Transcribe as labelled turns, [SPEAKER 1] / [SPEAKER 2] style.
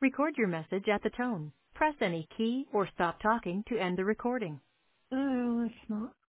[SPEAKER 1] Record your message at the tone. Press any key or stop talking to end the recording.
[SPEAKER 2] Oh, it's not.